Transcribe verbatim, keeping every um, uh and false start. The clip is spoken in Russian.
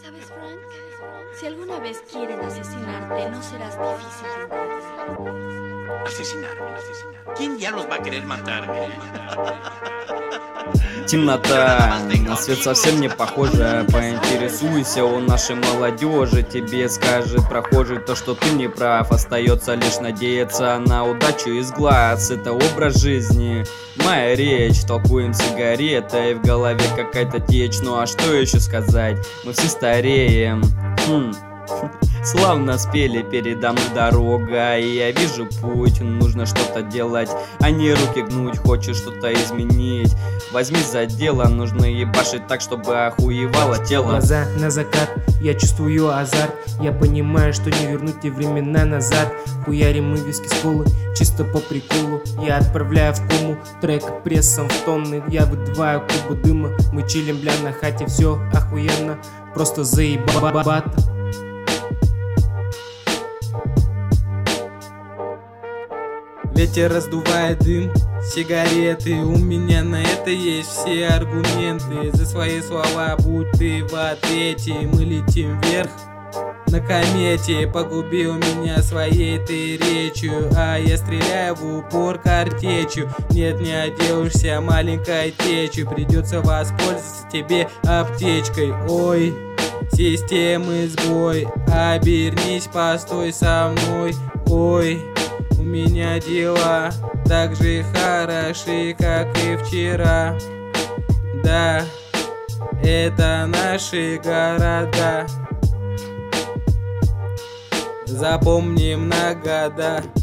¿Sabes, Frank? Si alguna vez quieren asesinarte, no serás difícil de encontrar. Asesinarme, asesinarme. ¿Quién ya los va a querer matarme? Темнота, на свет совсем не похожа. Поинтересуйся у нашей молодежи, тебе скажет прохожий то, что ты не прав. Остается лишь надеяться на удачу из глаз. Это образ жизни, моя речь. Толкуем сигаретой, в голове какая-то течь. Ну а что еще сказать? Мы все стареем. Хм. Славно спели, передо мной дорога, и я вижу путь. Нужно что-то делать, а не руки гнуть. Хочешь что-то изменить, возьми за дело. Нужно ебашить так, чтобы охуевало тело. Глаза на закат, я чувствую азарт. Я понимаю, что не вернуть те времена назад. Хуярим мы виски с колы, чисто по приколу. Я отправляю в кому трек прессом в тонны. Я выдуваю клубы дыма, мы чилим, бля, на хате. Все охуенно, просто заебат. Ветер раздувает дым, сигареты. У меня на это есть все аргументы. За свои слова будь ты в ответе. Мы летим вверх на комете. Погубил меня своей ты речью, а я стреляю в упор картечью. Нет, не отделаешься маленькой течью. Придется воспользоваться тебе аптечкой. Ой, системы сбой. Обернись, постой со мной. Ой, у меня дела так же хороши, как и вчера. Да, это наши города. Запомним на года.